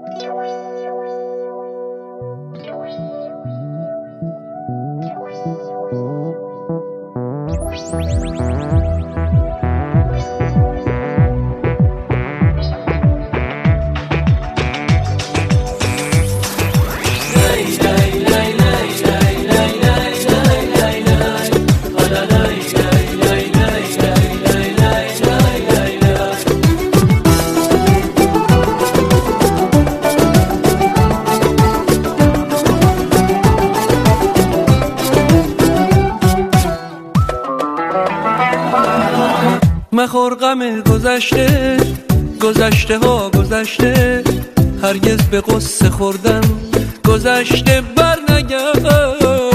مخور غم گذشته، گذشته ها گذشته، هرگز به قصه خوردن گذشته بر نگشته.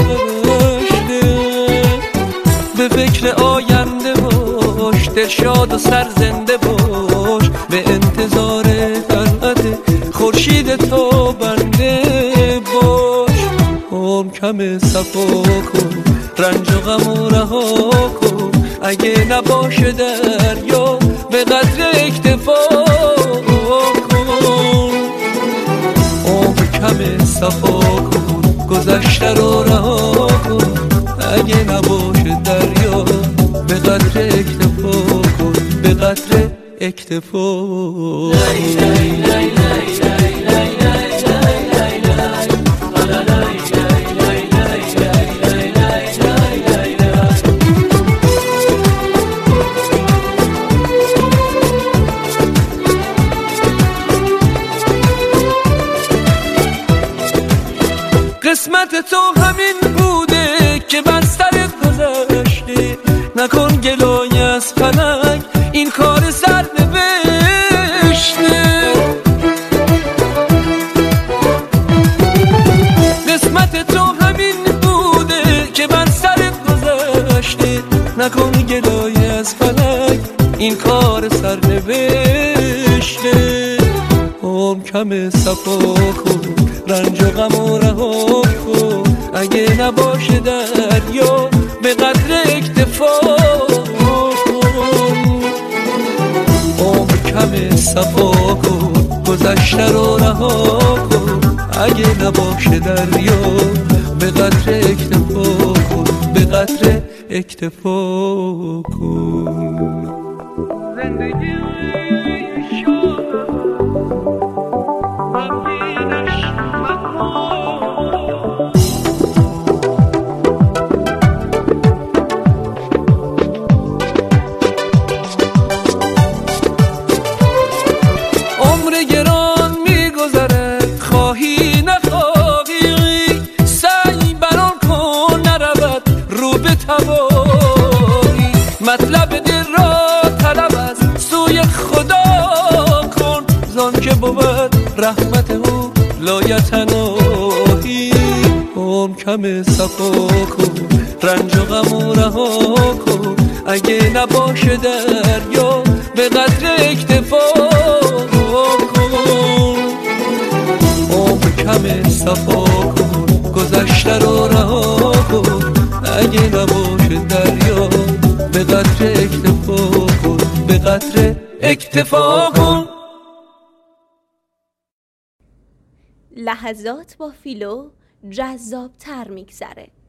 به فکر آینده باش، دلشاد و سرزنده باش، به انتظار طلعت خورشید تو بنده باش. عمر کم صفا کن، رنج و غم و رها کن، اگه نباشه دریا به قدر اکتفا کن. عمر کم صفا کن، گذشته رو رها کن، اگه نباشه دریا به قدر اکتفا کن، به قدر اکتفا. قسمت تو همین بوده که بر سرت گذشته، نکن گلای از فلک، این کار سر نوشته. قسمت تو همین بوده که بر سرت گذشته، نکن گلای از فلک، این کار سر نوشته. عمر کم صفا کن، رنج و غم و رها کن، اگه نباشه دریا به قدر اکتفا کن. عمر کم صفا کن، گذشته رو رها کن، اگه نباشه دریا به قدر اکتفا کن، به قدر اکتفا کن. زندگی مطلب دل را طلب از سوی خدا کن، زان که بود رحمت او لایتناهی. عمر کم صفا کن، رنج و غم و رها کن، اگه نباشه دریا به قدر اکتفا کن. عمر کم صفا کن، گذشته رو رها کن، اگه نباشه دریا به قدر اکتفا کن، به قدر اکتفا کن. لحظات با فیلو جذاب تر میگذره.